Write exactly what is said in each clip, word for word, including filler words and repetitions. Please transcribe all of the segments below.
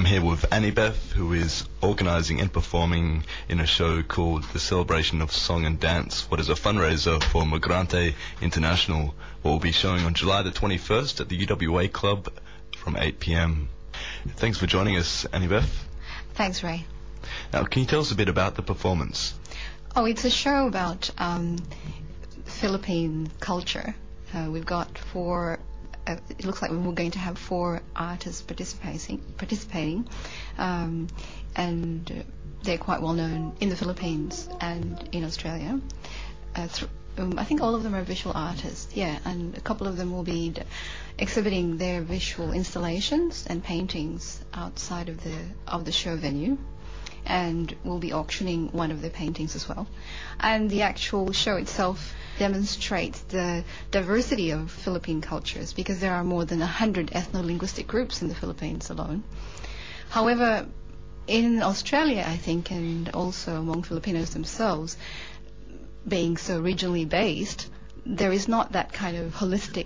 I'm here with Annie Beth, who is organising and performing in a show called The Celebration of Song and Dance, what is a fundraiser for Migrante International, what will be showing on July the twenty-first at the U W A Club from eight p.m. Thanks for joining us, Annie Beth. Thanks, Ray. Now, can you tell us a bit about the performance? Oh, it's a show about um, Philippine culture. Uh, we've got four, uh, it looks like we're going to have four artists participating, participating um, and uh, they're quite well known in the Philippines and in Australia. Uh, th- um, I think all of them are visual artists, yeah, and a couple of them will be d- exhibiting their visual installations and paintings outside of the of the show venue. And we'll be auctioning one of the paintings as well. And the actual show itself demonstrates the diversity of Philippine cultures, because there are more than one hundred ethno-linguistic groups in the Philippines alone. However, in Australia, I think, and also among Filipinos themselves, being so regionally based, there is not that kind of holistic,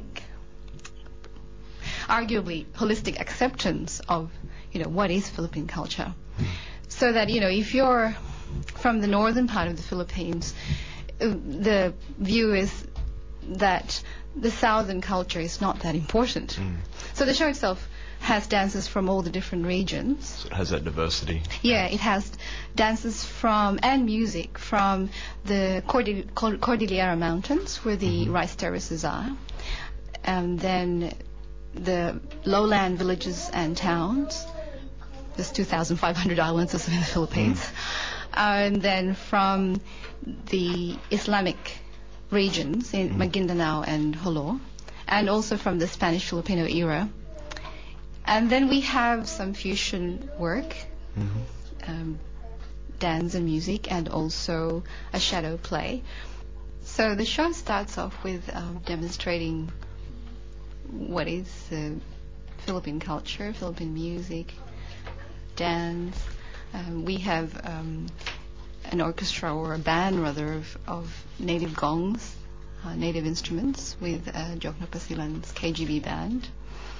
arguably holistic acceptance of, you know, what is Philippine culture. So that, you know, if you're from the northern part of the Philippines, uh, the view is that the southern culture is not that important. Mm. So the show itself has dances from all the different regions. So it has that diversity. Yeah, it has dances from, and music from the Cordil- Cordillera Mountains, where the mm-hmm. rice terraces are, and then the lowland villages and towns. There's two thousand five hundred islands in the Philippines. Mm. Uh, and then from the Islamic regions in mm. Maguindanao and Jolo, and also from the Spanish-Filipino era. And then we have some fusion work, mm-hmm. um, dance and music, and also a shadow play. So the show starts off with um, demonstrating what is uh, Philippine culture, Philippine music, dance. Um, we have um, an orchestra, or a band rather, of, of native gongs, uh, native instruments, with uh, Jokno Pasilan's K G B band.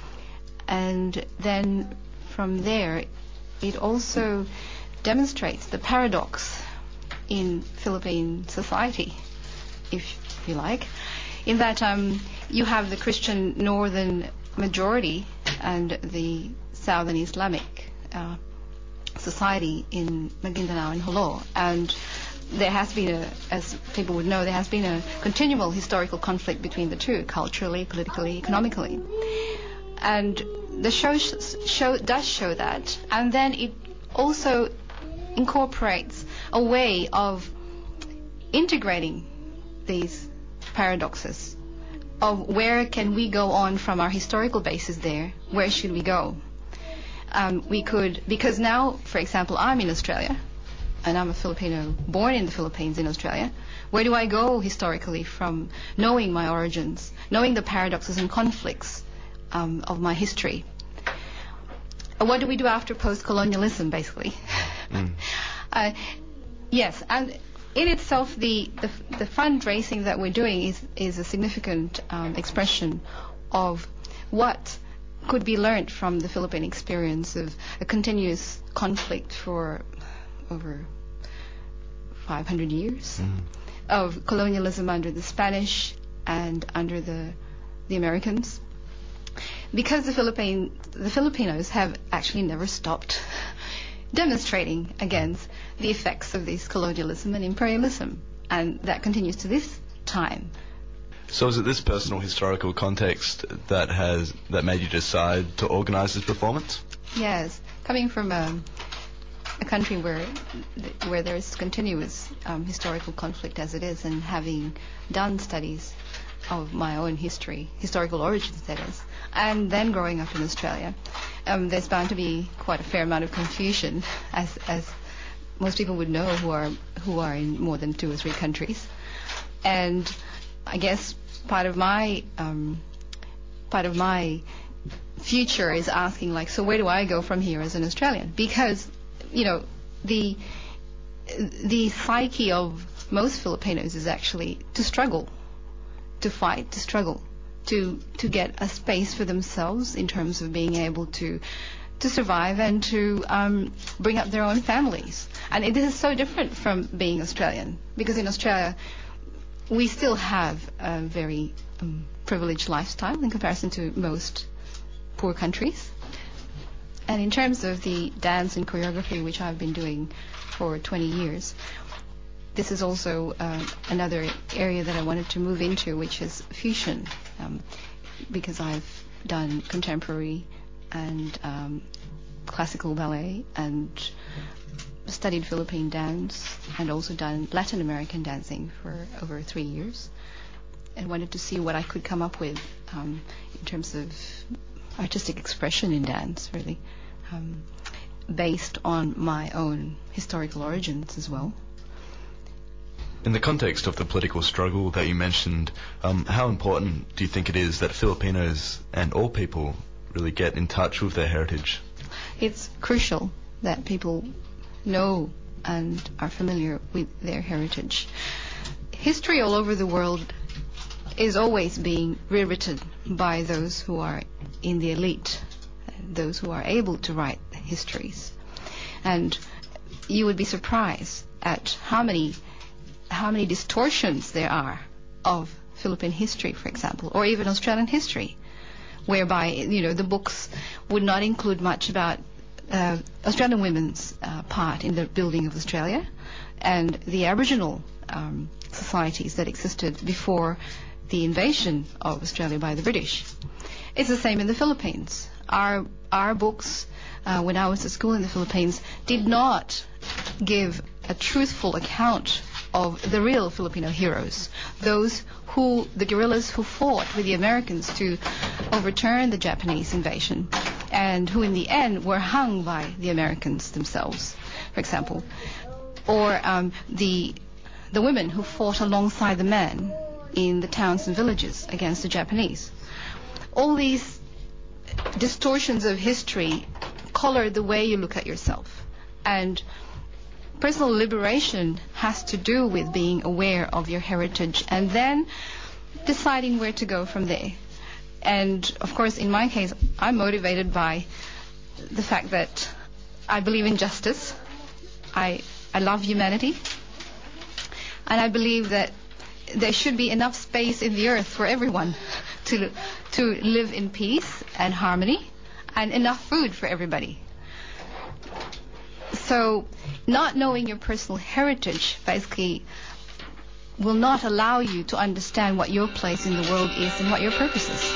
And then from there, it also demonstrates the paradox in Philippine society, if you like, in that um, you have the Christian northern majority and the southern Islamic uh, society in Maguindanao and Jolo, and there has been a, as people would know, there has been a continual historical conflict between the two, culturally, politically, economically, and the show sh- show does show that, and then it also incorporates a way of integrating these paradoxes of where can we go on from our historical basis there, where should we go. Um, we could, because now, for example, I'm in Australia, and I'm a Filipino born in the Philippines in Australia. Where do I go historically from knowing my origins, knowing the paradoxes and conflicts um, of my history? What do we do after post-colonialism, basically? Mm. uh, yes, and in itself, the, the, the fundraising that we're doing is, is a significant um, expression of what could be learned from the Philippine experience of a continuous conflict for over five hundred years mm. of colonialism under the Spanish and under the the Americans. Because the Philippine the Filipinos have actually never stopped demonstrating against the effects of this colonialism and imperialism, and that continues to this time. So is it this personal historical context that has that made you decide to organise this performance? Yes, coming from a, a country where where there is continuous um, historical conflict as it is, and having done studies of my own history, historical origins that is, and then growing up in Australia, um, there's bound to be quite a fair amount of confusion, as as most people would know who are who are in more than two or three countries. And I guess part of my um, part of my future is asking, like, so where do I go from here as an Australian? Because, you know, the the psyche of most Filipinos is actually to struggle, to fight, to struggle, to to get a space for themselves in terms of being able to to survive and to um, bring up their own families. And it is so different from being Australian, because in Australia we still have a very um, privileged lifestyle in comparison to most poor countries. And in terms of the dance and choreography, which I've been doing for twenty years, this is also uh, another area that I wanted to move into, which is fusion, um, because I've done contemporary and um, classical ballet and studied Philippine dance and also done Latin American dancing for over three years, and wanted to see what I could come up with um, in terms of artistic expression in dance, really, um, based on my own historical origins as well. In the context of the political struggle that you mentioned, um, how important do you think it is that Filipinos and all people really get in touch with their heritage? It's crucial that people know and are familiar with their heritage. History all over the world is always being rewritten by those who are in the elite, those who are able to write histories. And you would be surprised at how many how many distortions there are of Philippine history, for example, or even Australian history, whereby, you know, the books would not include much about uh, Australian women's uh, part in the building of Australia and the Aboriginal um, societies that existed before the invasion of Australia by the British. It's the same in the Philippines. Our our books, uh, when I was at school in the Philippines, did not give a truthful account of the real Filipino heroes, those who, the guerrillas who fought with the Americans to overturn the Japanese invasion, and who in the end were hung by the Americans themselves, for example, or um, the the women who fought alongside the men in the towns and villages against the Japanese. All these distortions of history color the way you look at yourself, and personal liberation has to do with being aware of your heritage and then deciding where to go from there. And of course, in my case, I'm motivated by the fact that I believe in justice. I I love humanity, and I believe that there should be enough space in the earth for everyone to to live in peace and harmony, and enough food for everybody. So not knowing your personal heritage basically will not allow you to understand what your place in the world is and what your purpose is.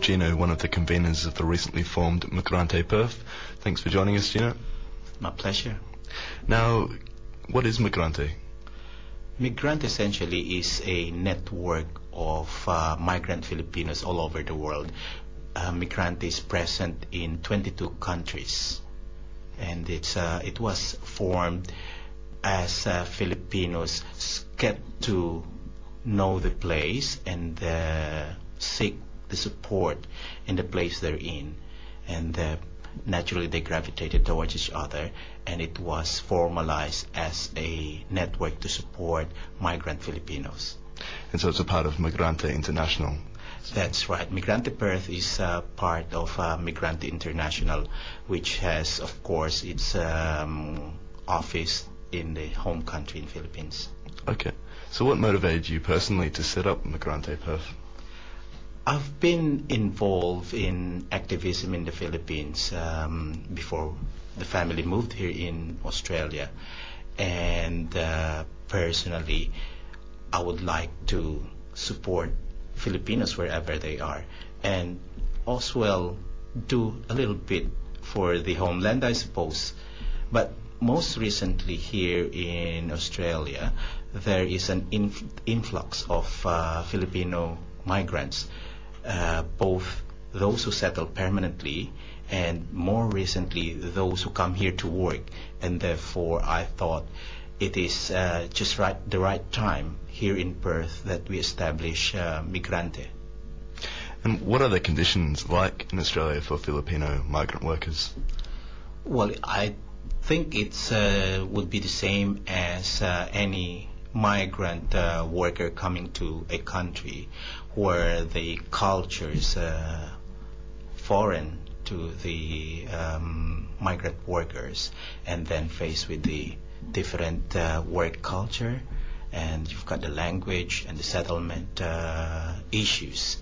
Gino, one of the conveners of the recently formed Migrante Perth. Thanks for joining us, Gino. My pleasure. Now, what is Migrante? Migrante essentially is a network of uh, migrant Filipinos all over the world. Uh, Migrante is present in twenty-two countries, and it's uh, it was formed as uh, Filipinos get to know the place and uh, seek the support in the place they're in, and uh, naturally they gravitated towards each other, and it was formalized as a network to support migrant Filipinos. And so it's a part of Migrante International. That's right. Migrante Perth is uh, part of uh, Migrante International, which has, of course, its um, office in the home country in Philippines. Okay. So what motivated you personally to set up Migrante Perth? I've been involved in activism in the Philippines um, before the family moved here in Australia, and uh, personally I would like to support Filipinos wherever they are, and also well do a little bit for the homeland, I suppose. But most recently here in Australia there is an inf- influx of uh, Filipino migrants, uh, both those who settle permanently and more recently those who come here to work, and therefore I thought it is uh, just right the right time here in Perth that we establish uh, Migrante. And what are the conditions like in Australia for Filipino migrant workers? Well, I think it's uh, would be the same as uh, any migrant uh, worker coming to a country where the culture is uh, foreign to the um, migrant workers, and then faced with the different uh, work culture, and you've got the language and the settlement uh, issues.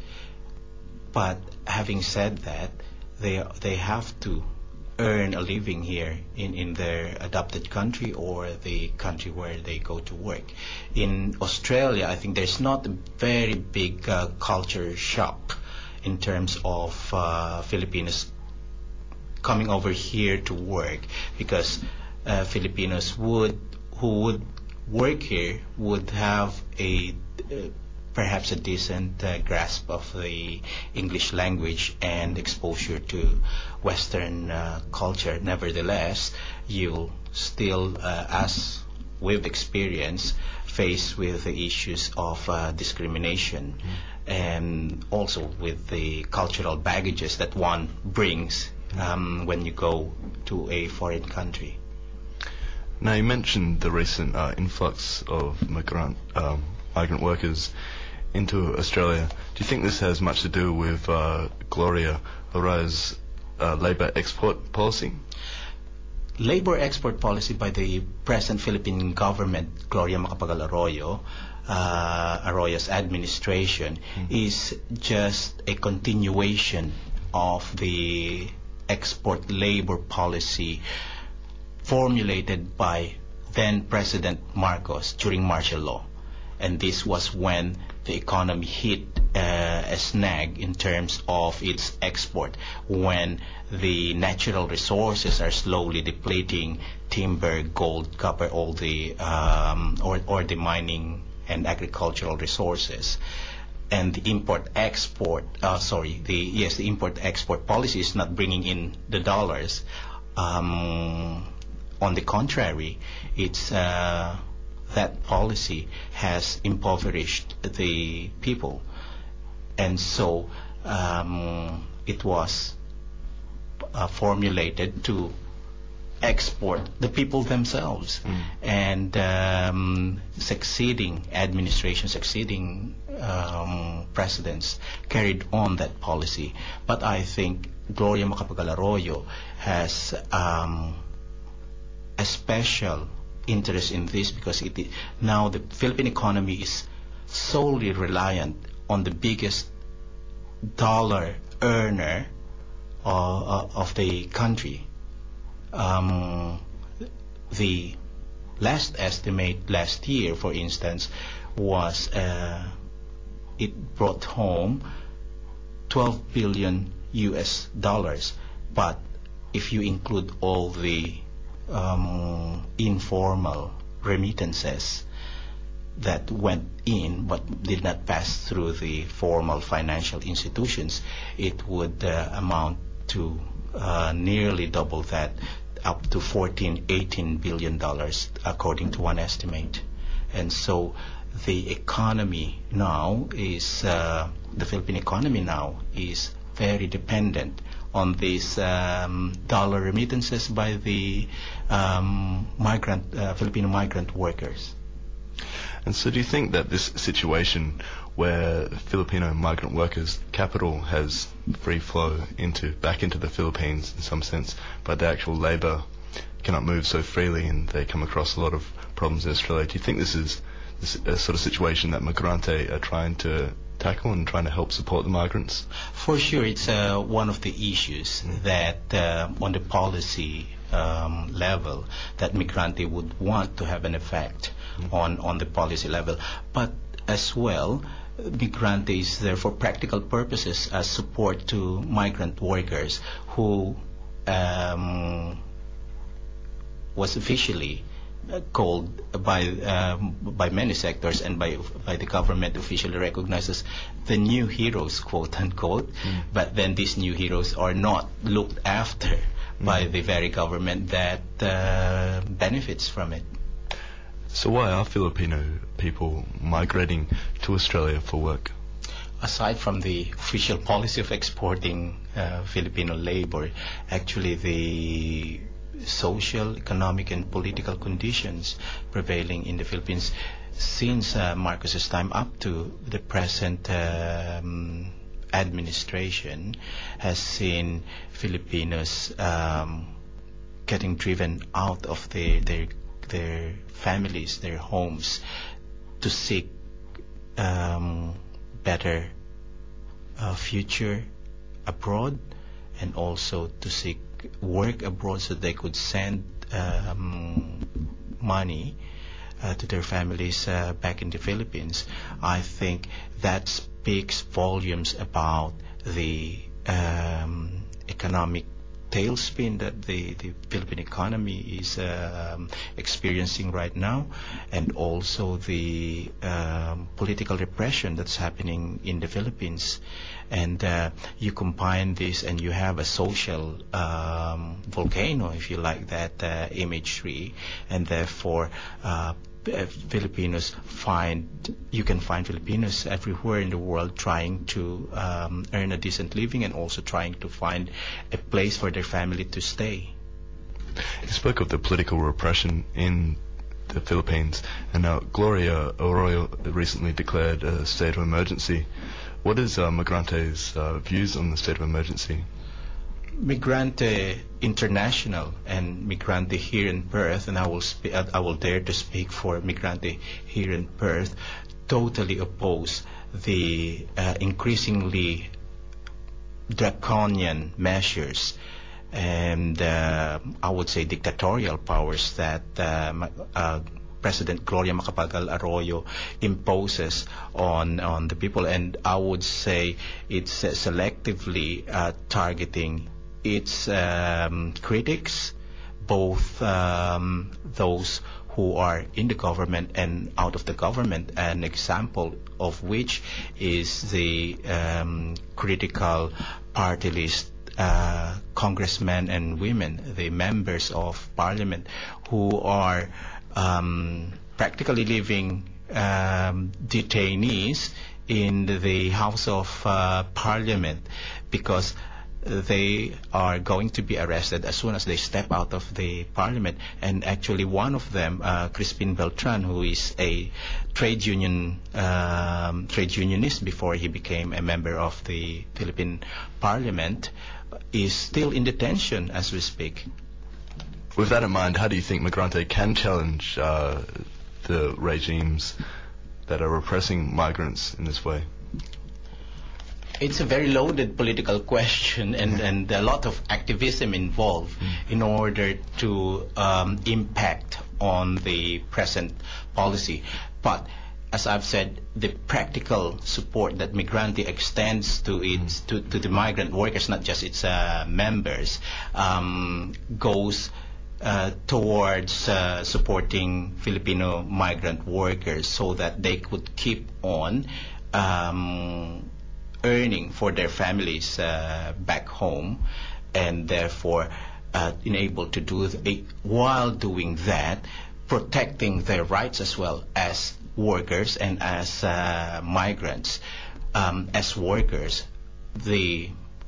But having said that, they they have to earn a living here in, in their adopted country or the country where they go to work. In Australia, I think there's not a very big uh, culture shock in terms of uh, Filipinos coming over here to work, because uh, Filipinos would who would work here would have a uh, perhaps a decent uh, grasp of the English language and exposure to Western uh, culture. Nevertheless, you'll still, uh, as we've experienced, faced with the issues of uh, discrimination, mm-hmm. and also with the cultural baggages that one brings um, when you go to a foreign country. Now, you mentioned the recent uh, influx of migrant um, migrant workers into Australia. Do you think this has much to do with uh, Gloria Arroyo's uh, labour export policy? Labour export policy by the present Philippine government, Gloria Macapagal Arroyo, uh, Arroyo's administration, mm-hmm. is just a continuation of the export labour policy formulated by then President Marcos during martial law. And this was when the economy hit uh, a snag in terms of its export, when the natural resources are slowly depleting: timber, gold, copper, all the um, or, or the mining and agricultural resources. And the import-export, uh, sorry, the yes, the import-export policy is not bringing in the dollars. Um, on the contrary, it's uh, that policy has impoverished the people, and so um, it was uh, formulated to export the people themselves. Mm. And um, succeeding administration, succeeding um, presidents carried on that policy. But I think Gloria Macapagal Arroyo has um, a special interest in this, because it, now the Philippine economy is solely reliant on the biggest dollar earner uh, of the country. Um, the last estimate last year, for instance, was uh, it brought home twelve billion U S dollars. But if you include all the um, informal remittances that went in but did not pass through the formal financial institutions, it would uh, amount to uh, nearly double that, up to fourteen, eighteen billion dollars, according to one estimate. And so the economy now is, uh, the Philippine economy now is very dependent on these um, dollar remittances by the um, migrant, uh, Filipino migrant workers. And so do you think that this situation where Filipino migrant workers' capital has free flow into back into the Philippines in some sense, but the actual labour cannot move so freely and they come across a lot of problems in Australia, do you think this is this a sort of situation that Migrante are trying to tackle and trying to help support the migrants? For sure, it's uh, one of the issues mm. that uh, on the policy um, level that Migrante would want to have an effect mm. on, on the policy level. But as well, Migrante is there for practical purposes as support to migrant workers who um, was officially Uh, called by um, by many sectors and by by the government officially recognized as the new heroes, quote unquote. Mm. But then these new heroes are not looked after mm. by the very government that uh, benefits from it. So why are Filipino people migrating to Australia for work? Aside from the official policy of exporting uh, Filipino labor, actually the social, economic, and political conditions prevailing in the Philippines since uh, Marcos's time up to the present um, administration has seen Filipinos um, getting driven out of their, their their families, their homes, to seek um, better uh, future abroad, and also to seek work abroad so they could send um, money uh, to their families uh, back in the Philippines. I think that speaks volumes about the um, economic tailspin that the, the Philippine economy is um, experiencing right now, and also the um, political repression that's happening in the Philippines. And uh, you combine this and you have a social um, volcano, if you like that uh, imagery, and therefore uh, Filipinos find, you can find Filipinos everywhere in the world trying to um, earn a decent living and also trying to find a place for their family to stay. You spoke of the political repression in the Philippines, and now Gloria Arroyo recently declared a state of emergency. What is uh, Migrante's uh, views on the state of emergency? Migrante International and Migrante here in Perth, and I will spe- I will dare to speak for Migrante here in Perth, totally oppose the uh, increasingly draconian measures and uh, I would say dictatorial powers that uh, uh, President Gloria Macapagal Arroyo imposes on on the people, and I would say it's uh, selectively uh, targeting its um, critics, both um, those who are in the government and out of the government. An example of which is the um, critical party list uh, congressmen and women, the members of parliament, who are um, practically living um, detainees in the House of uh, Parliament, because they are going to be arrested as soon as they step out of the parliament. And actually one of them, uh, Crispin Beltran, who is a trade union um, trade unionist before he became a member of the Philippine parliament, is still in detention as we speak. With that in mind, how do you think Migrante can challenge uh, the regimes that are repressing migrants in this way? It's a very loaded political question, and, and a lot of activism involved mm. in order to um, impact on the present policy. But as I've said, the practical support that Migrante extends to its to, to the migrant workers, not just its uh, members, um, goes uh, towards uh, supporting Filipino migrant workers so that they could keep on um, earning for their families uh, back home, and therefore uh, enabled to do th- while doing that, protecting their rights as well as workers and as uh, migrants. Um, as workers, the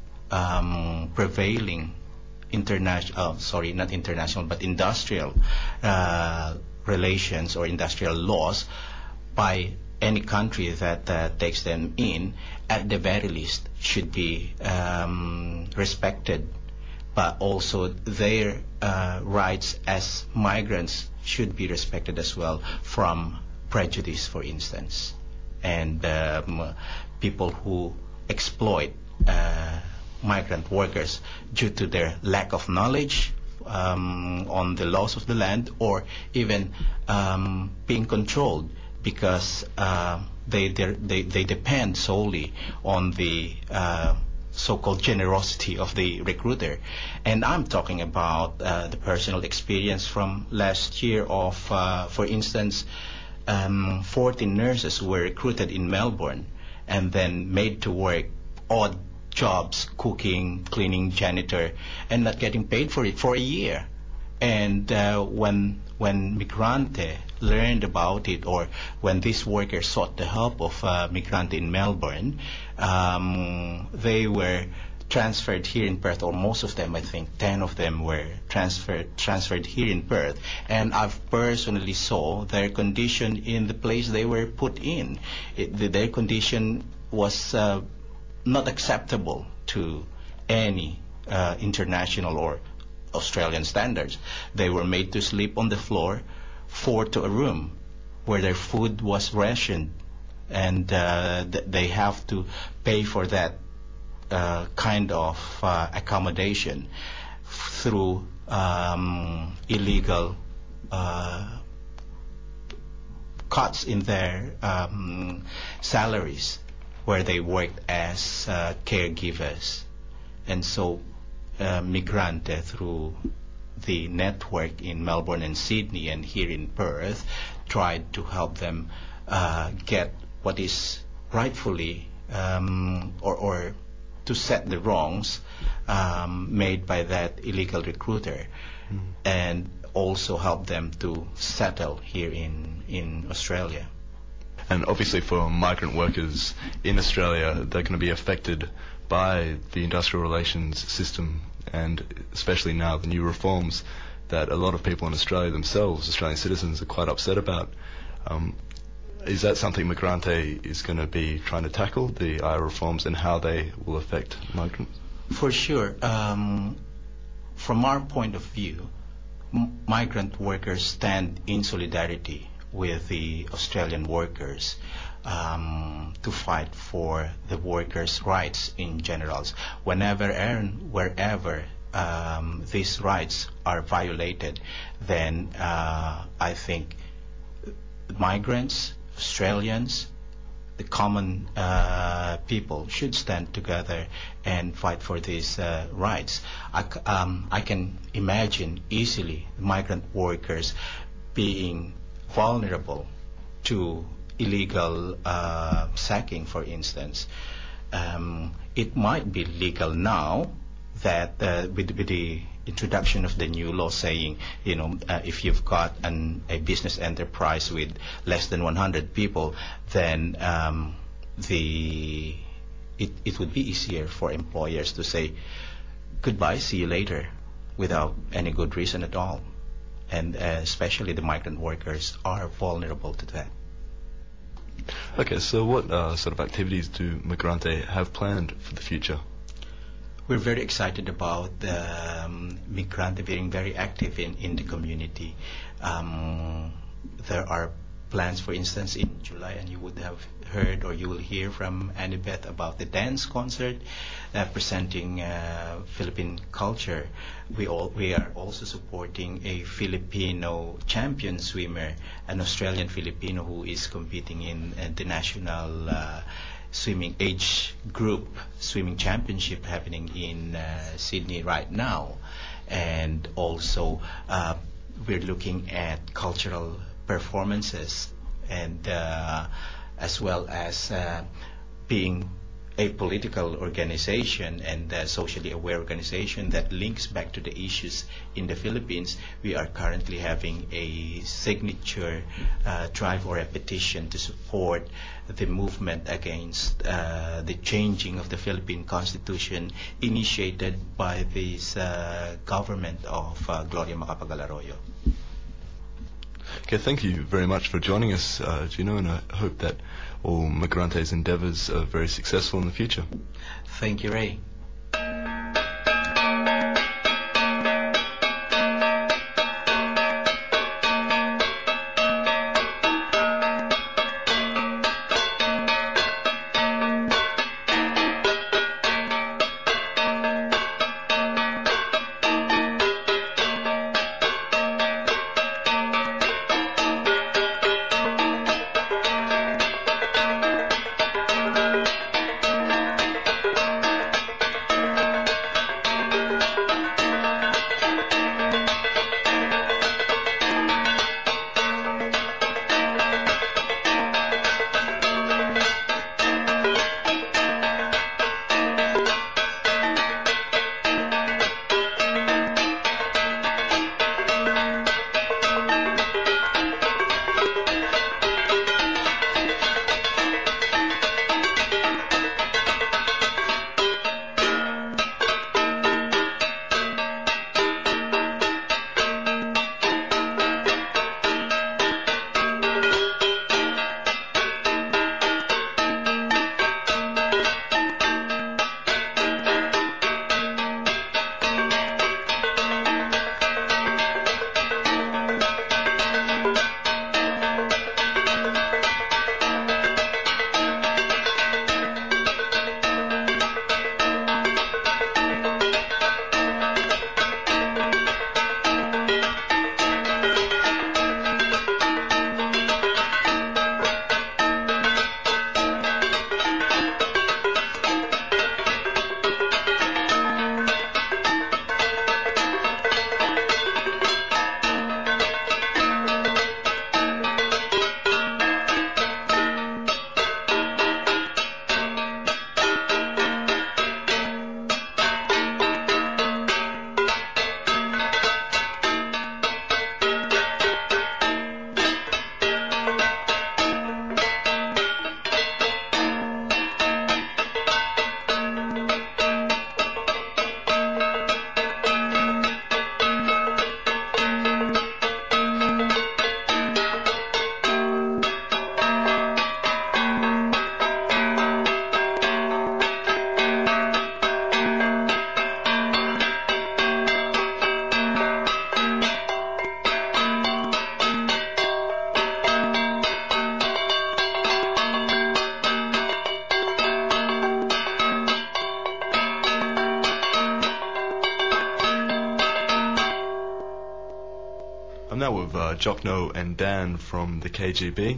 um, prevailing international, oh, sorry, not international, but industrial uh, relations or industrial laws by any country that uh, takes them in, at the very least, should be um, respected. But also their uh, rights as migrants should be respected as well, from prejudice, for instance, and um, people who exploit uh, migrant workers due to their lack of knowledge um, on the laws of the land, or even um, being controlled because uh, they, they they depend solely on the uh, so-called generosity of the recruiter. And I'm talking about uh, the personal experience from last year of, uh, for instance, um, fourteen nurses were recruited in Melbourne and then made to work odd jobs, cooking, cleaning, janitor, and not getting paid for it for a year. And uh, when when Migrante learned about it, or when these workers sought the help of uh, Migrante in Melbourne, um, they were transferred here in Perth, or most of them, I think, ten of them were transferred transferred here in Perth. And I've personally saw their condition in the place they were put in. It, the, their condition was uh, not acceptable to any uh, international or Australian standards. They were made to sleep on the floor, four to a room, where their food was rationed, and uh, th- they have to pay for that uh, kind of uh, accommodation f- through um, illegal uh, cuts in their um, salaries, where they worked as uh, caregivers. And so uh, Migrante, through the network in Melbourne and Sydney and here in Perth, tried to help them uh, get what is rightfully um, or, or to set the wrongs um, made by that illegal recruiter, mm. and also help them to settle here in, in Australia. And obviously for migrant workers in Australia, they're going to be affected by the industrial relations system, and especially now the new reforms that a lot of people in Australia themselves, Australian citizens, are quite upset about. Um, is that something Migrante is going to be trying to tackle, the I R reforms, and how they will affect migrants? For sure. Um, from our point of view, m- migrant workers stand in solidarity with the Australian workers um, to fight for the workers' rights in general. Whenever and wherever um, these rights are violated, then uh, I think migrants, Australians, the common uh, people should stand together and fight for these uh, rights. I, c- um, I can imagine easily migrant workers being vulnerable to illegal uh, sacking, for instance. Um, it might be legal now that uh, with, with the introduction of the new law saying, you know, uh, if you've got an, a business enterprise with less than one hundred people, then um, the it, it would be easier for employers to say, goodbye, see you later, without any good reason at all. And uh, especially the migrant workers are vulnerable to that. Okay, so what uh, sort of activities do Migrante have planned for the future? We're very excited about the um, Migrante being very active in, in the community. Um, there are plans, for instance, in July, and you would have heard or you will hear from Annabeth about the dance concert uh, presenting uh, Philippine culture. We all we are also supporting a Filipino champion swimmer, an Australian Filipino who is competing in uh, the national uh, swimming age group swimming championship happening in uh, Sydney right now. And also uh, we're looking at cultural performances, and uh, as well as uh, being a political organization and a socially aware organization that links back to the issues in the Philippines. We are currently having a signature uh, drive or a petition to support the movement against uh, the changing of the Philippine Constitution initiated by this uh, government of uh, Gloria Macapagal-Arroyo. Okay, thank you very much for joining us, uh, Gino, and I hope that all Migrante's endeavours are very successful in the future. Thank you, Ray. I'm now with uh, Jokno and Dan from the K G B.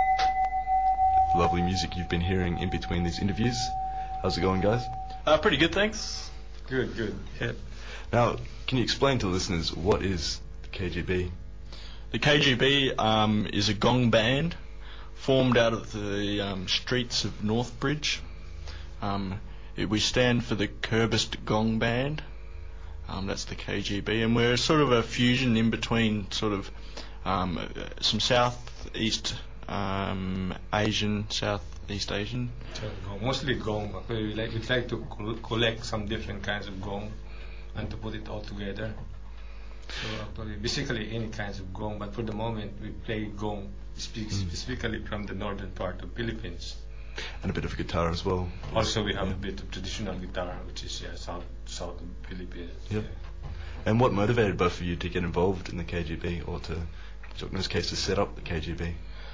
The lovely music you've been hearing in between these interviews. How's it going, guys? Uh, pretty good, thanks. Good, good. Yeah. Now, can you explain to listeners what is the K G B? The K G B um, is a gong band formed out of the um, streets of Northbridge. Um, it, we stand for the Kerbist Gong Band. Um, that's the K G B, and we're sort of a fusion in between sort of um, some Southeast um, Asian, Southeast Asian. Mostly gong. We like we like to co- collect some different kinds of gong and to put it all together. So actually, basically any kinds of gong, but for the moment we play gong spe- mm. specifically from the northern part of Philippines. And a bit of guitar as well. Also, we have yeah. a bit of traditional guitar, which is yeah, south south of Philippines. Yep. Yeah. And what motivated both of you to get involved in the K G B, or to, in Jokno's case, to set up the K G B?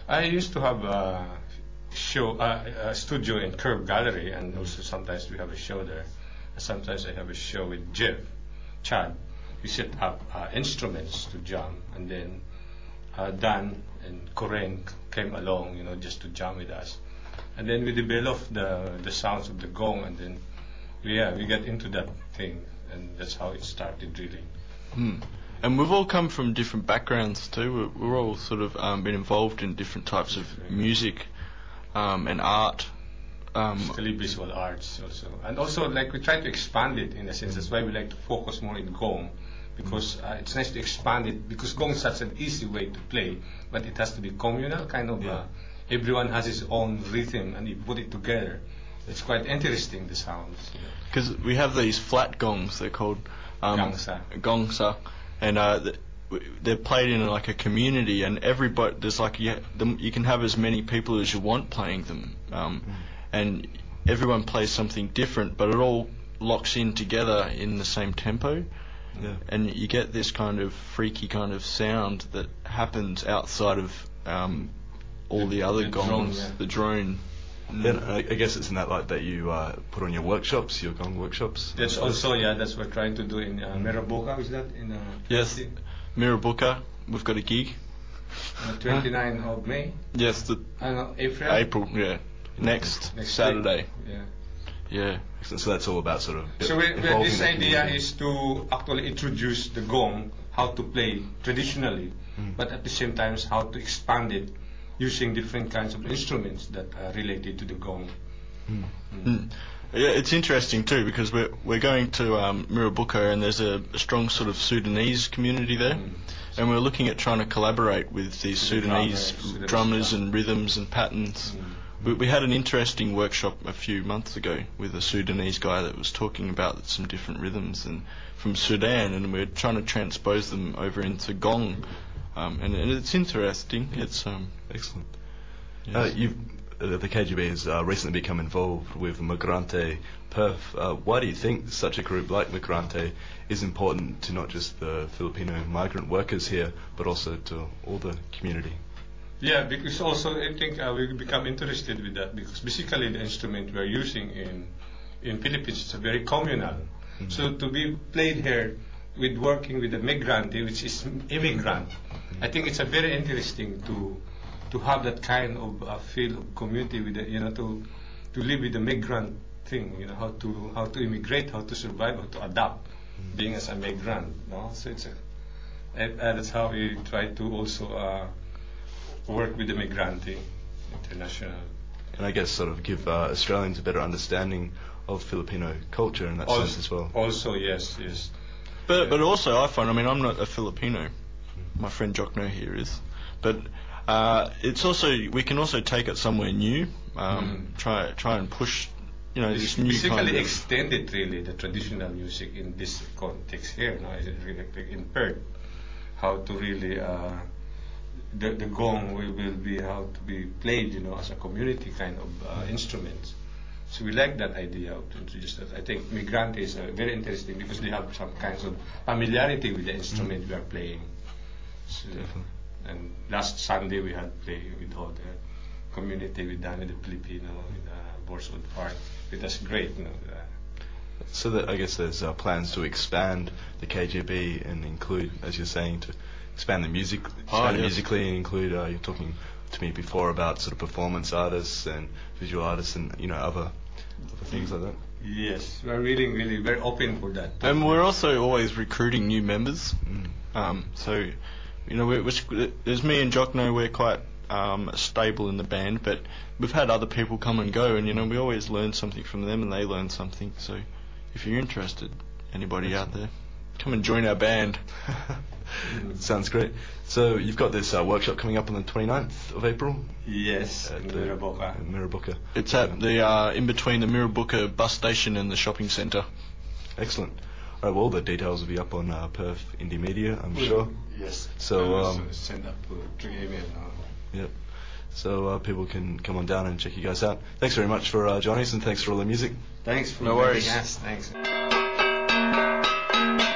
I used to have a show, uh, a studio in Curve Gallery, and also sometimes we have a show there. Sometimes I have a show with Jeff, Chad. We set up uh, instruments to jam, and then uh, Dan and Koren came along, you know, just to jam with us. And then we developed the the sounds of the gong, and then yeah, we got into that thing, and that's how it started really. Hmm. And we've all come from different backgrounds too. We're, we're all sort of um, been involved in different types of music um, and art. Um, Basically visual arts also. And also like we try to expand it in a sense. That's why we like to focus more in gong, because uh, it's nice to expand it, because gong is such an easy way to play, but it has to be communal, kind of. Yeah. Uh, everyone has his own rhythm, and you put it together. It's quite interesting, the sounds. Because you know. We have these flat gongs, they're called um, gongsa. Gongsa, and uh, th- they're played in like a community, and everybody there's like you, them, you can have as many people as you want playing them, um, mm. and everyone plays something different, but it all locks in together in the same tempo. Yeah. And you get this kind of freaky kind of sound that happens outside of um, all the, the other the gongs, drone, yeah. the drone. Then I, I guess it's in that light that you uh, put on your workshops, your gong workshops. That's also yeah. That's what we're trying to do in uh, Miraboka. Is that in? Uh, yes, Miraboka. We've got a gig. Uh, twenty-ninth of May. Yes, the uh, no, April. April. Yeah, next, next Saturday. Week. Yeah. Yeah. So, so that's all about sort of. So we, we, this idea community. Is to actually introduce the gong, how to play traditionally, mm. but at the same time how to expand it using different kinds of instruments that are related to the gong. Mm. Mm. Yeah, it's interesting too, because we're we're going to um, Miraboka, and there's a, a strong sort of Sudanese community there, mm. and we're looking at trying to collaborate with these the Sudanese drummers, drummers and rhythms and patterns. Mm. We, we had an interesting workshop a few months ago with a Sudanese guy that was talking about some different rhythms and from Sudan, and we're trying to transpose them over into gong. Um, and, and it's interesting. It's um, excellent. Yes. Uh, you've, uh, the K G B has uh, recently become involved with Migrante Perth. Uh, why do you think such a group like Migrante is important to not just the Filipino migrant workers here, but also to all the community? Yeah, because also I think uh, we become interested with that, because basically the instrument we are using in in Philippines is a very communal. Mm-hmm. So to be played here with working with the migrante, which is immigrant, mm-hmm. I think it's a very interesting to to have that kind of uh, feel of community with the, you know, to to live with the migrant thing, you know, how to how to immigrate, how to survive, how to adapt, mm-hmm. being as a migrant, no? So it's a, and, and that's how we try to also uh, work with the Migrante International. And I guess sort of give uh, Australians a better understanding of Filipino culture in that also, sense as well. Also, yes, yes. But yeah. but also I find, I mean, I'm not a Filipino. My friend Jokno here is. But uh, it's also, we can also take it somewhere new. Um, mm. Try try and push, you know, this new basically kind of extend it really, the traditional music in this context here. No, is it really in Perth? How to really. Uh, The, the gong will, will be how to be played, you know, as a community kind of uh, instrument. So we like that idea of introduce that. I think Migrante is uh, very interesting because they have some kinds of familiarity with the instrument mm. we are playing. So, and last Sunday we had play with all the community, with Dami the Filipino, with uh, Borswood Park. It was great, you know. Uh, so that I guess there's uh, plans to expand the K G B and include, as you're saying, to expand the music, expand oh, it yes. musically, and include. Uh, you're talking to me before about sort of performance artists and visual artists, and you know other other things like that. Yes, we're really, really very open for that. And we're also always recruiting new members. Mm. Um, so, you know, we're, we're, there's me and Jokno. We're quite um, stable in the band, but we've had other people come and go, and you know, we always learn something from them, and they learn something. So, if you're interested, anybody out there, come and join our band. Sounds great. So you've got this uh, workshop coming up on the twenty-ninth of April? Yes, at in Miraboka. In Miraboka. It's at the uh, in between the Miraboka bus station and the shopping centre. Excellent. All right, well, the details will be up on uh, Perth Indie Media, I'm well, sure. Yes. So um, send up to email. Yep. So uh, people can come on down and check you guys out. Thanks very much for uh, joining us, and thanks for all the music. Thanks for no worries. Us. Thanks.